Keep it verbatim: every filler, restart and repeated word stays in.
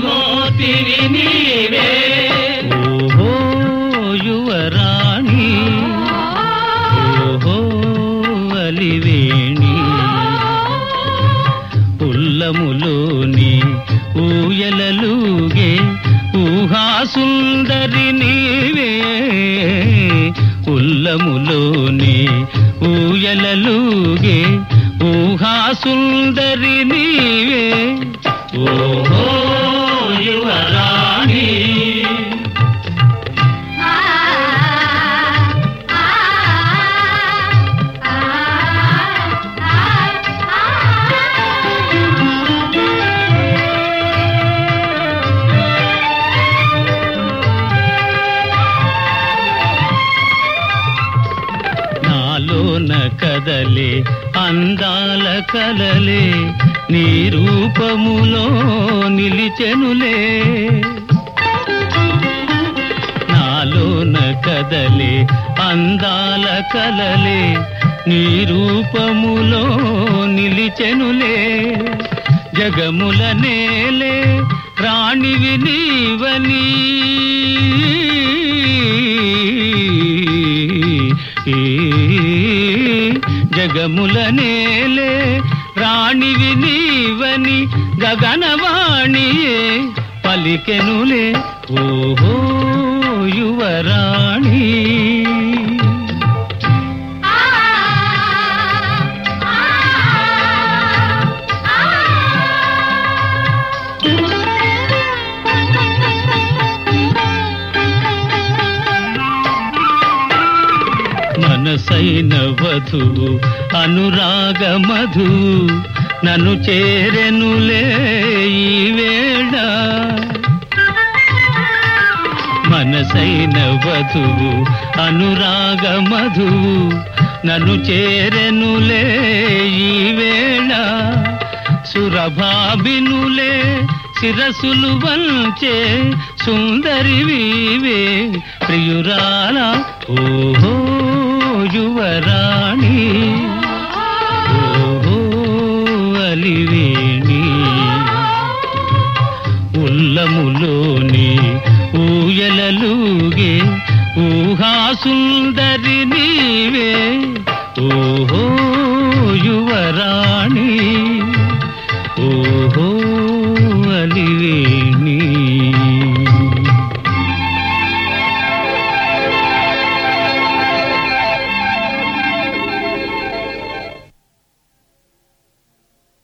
మూర్తివి నీవే ఓహో యువరాణి ఓహో అలివేణి ఉల్లములోని ఊయలలుగే ఊహాసుందరి నీవే ఉల్లములోని ఊయలలుగే ఊహాసుందరి నీవే ఓహో యువరాణి నాలోన కదలే అందాల కలలే నీ రూపములో నిలిచెనులే నాలోన కదలే అందాల కలలే నీ రూపములో నిలిచెనులే జగముల నేలే రాణివి నీవని జగముల నేలే రాణివి నీవని గగనవాణియే పలికెనులే ఓహో యువరాణి మనసైన వధువు అనురాగ మధువు నన్ను చేరెనులే ఈ వేళ మనసైన వధువు అనురాగ మధువు నన్ను చేరెనులే ఈ వేళ సురభాభినులే శిరసులు వంచే సుందరి వీవే ప్రియురాల ఓహో యువరాణి ఓహో అలివేణి ఉల్లములోని ఊయలలుగే ఊహాసుందరి నీవే ఓహో యువరాణి ఓహో అలివేణి